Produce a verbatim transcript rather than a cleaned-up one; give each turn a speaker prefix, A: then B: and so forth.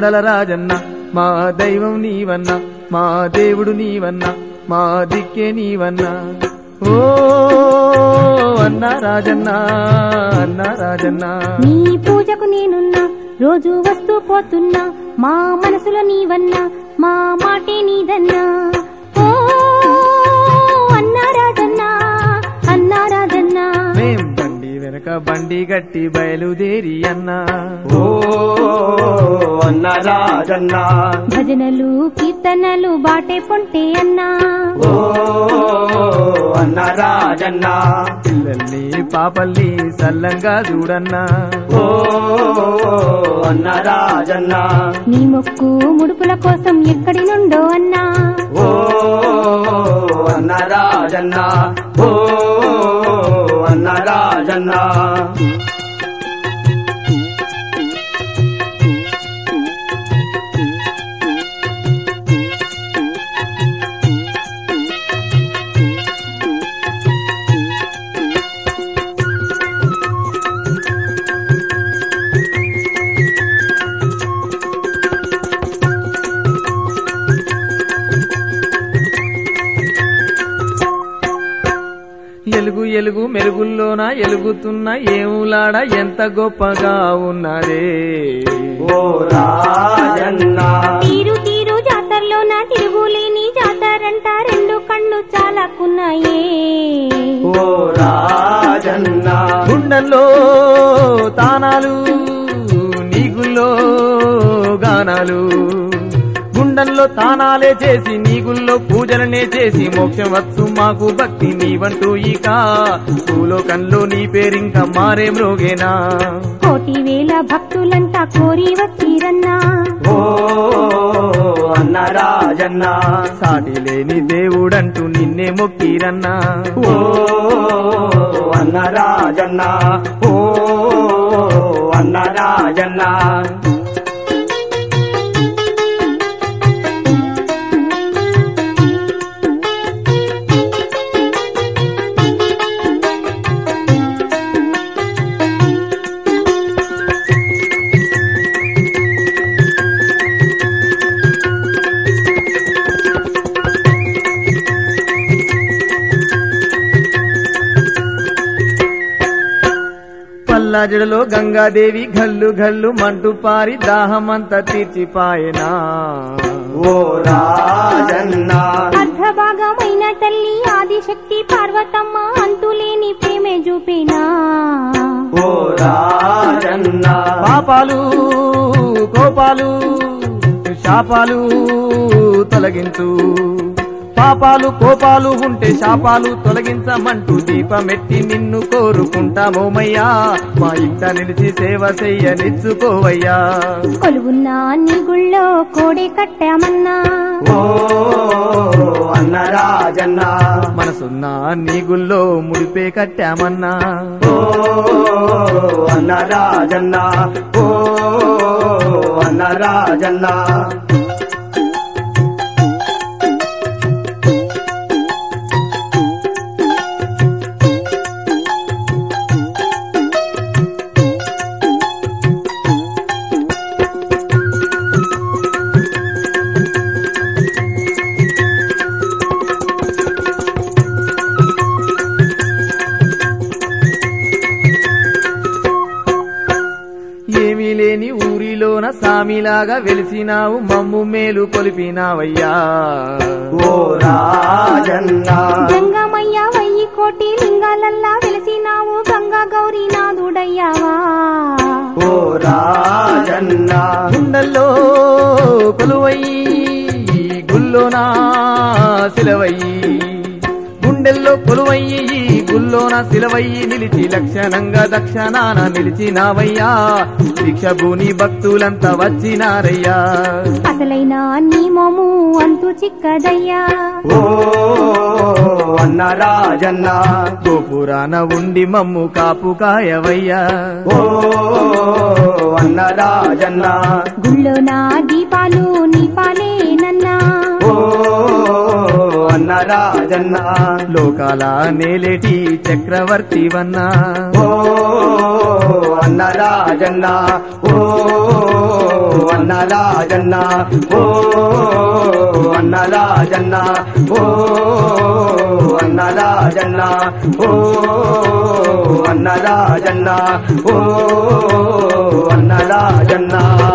A: కొండల రాజన్న మా దైవం నీవన్నా మా దేవుడు నీవన్నా మా దిక్కే నీవన్నా ఓ అన్నా రాజన్న అన్నా రాజన్న
B: నీ పూజకు నేనున్నా రోజు వస్తూ పోతున్నా మా మనసులో నీవన్నా మా మాటే నీదన్నా ఓ అన్నా రాజన్న అన్నా రాజన్న
A: మేం బండి వెనక బండి గట్టి బయలుదేరి అన్నా
C: ఓ అన్న రాజన్న
B: భజనలు కీర్తనలు బాటే పొంటే అన్నా
C: ఓ అన్న రాజన్న
A: పిల్లల్ని పాపల్ని సల్లంగా చూడన్నా
C: ఓ అన్న రాజన్న
B: నీ మొక్కు ముడుపుల కోసం ఎక్కడి నుండో అన్నా
C: ఓ అన్న రాజన్న ఓ అన్న రాజన్న
A: ఎలుగు ఎలుగు మెరుగుల్లోన ఎలుగుతున్న ఏములాడ ఎంత గొప్పగా ఉన్నదే
C: ఓ రాజన్న
B: తీరు తీరు జాతరలోన తిరుగులేని జాతరంట రెండు కళ్ళు చాలాకున్నాయే
C: ఓ రాజన్న
A: గుండెల్లో తానాలు నీగుల్లో గానాలు గుండెల్లో తానాలే చేసి నీగుల్లో పూజలనే చేసి మోక్షం వచ్చు మాకు భక్తి నీవంటూ ఇక భూలోకంలో నీ పేరింక మారే మ్రోగేనా
B: కోటి వేల భక్తులంతా కోరి వచ్చిరన్నా
C: ఓ అన్న రాజన్న
A: సాటి లేని దేవుడంటూ నిన్నే మొక్కిరన్నా
C: ఓ అన్న రాజన్న ఓ అన్న రాజన్న
A: పల్లాజడలో గంగాదేవి గల్లు గల్లు మంటూ పారి దాహమంతా తీర్చిపాయనా
C: ఓ రాజన్న
B: అర్ధభాగమైన తల్లి ఆదిశక్తి పార్వతమ్మ అంతులేని ప్రేమే చూపినా
C: ఓ రాజన్న
A: పాపాలు కోపాలు శాపాలు తొలగించు పాపాలు కోపాలు ఉంటే శాపాలు తొలగించమంటూ దీపమెట్టి నిన్ను కోరుకుంటామోమయ్యా మా ఇంట నిలిచి సేవ చెయ్యనిచ్చుకోవయ్యా
B: కొలువున్నా నీ గుళ్ళో కోడే కట్టామన్నా
C: ఓ అన్న రాజన్న
A: మనసున్న నీ గుళ్ళో ముడిపే కట్టామన్నా
C: ఓ అన్న రాజన్న ఓ అన్న రాజన్న
A: ఏమీ లేని ఊరిలోన సామిలాగా వెలిసినావు మమ్ము మేలు కొలిపినావయ్యా
C: ఓ రాజన్న
B: గంగమయ్య వయ్యి కోటి లింగాలల్లా వెలిసినావు గంగా గౌరీ నాదుడయ్యావా
C: ఓ రాజన్న
A: గుండెల్లో కొలువయ్యి గుల్లోనా సిలవయ్యి గుండెల్లో కొలువయ్యి గుల్లోన సిలవయ్యి నిలిచి లక్షణంగా దక్షణాన నిలిచినావయ్యా దీక్షభూని భక్తులంతా వచ్చినారయ్యా
B: అసలైన నీ మోము అంతు చిక్కదయ్యా
C: ఓ అన్న రాజన్న
A: గోపురాన ఉండి మమ్ము కాపు కాయవయ్యా
C: ఓ అన్న రాజన్న
B: గుళ్ళో నా దీపాలు నీ పాలేనన్నా
C: ఓ అన్న రాజన్న
A: లోకాల నేలేటి చక్రవర్తి వన్నా
C: ఓ అన్న రాజన్న ఓ అన్న అన్న రాజన్న ఓ అన్న రాజన్న ఓ అన్న రాజన్న ఓ అన్న రాజన్న ఓ అన్న రాజన్న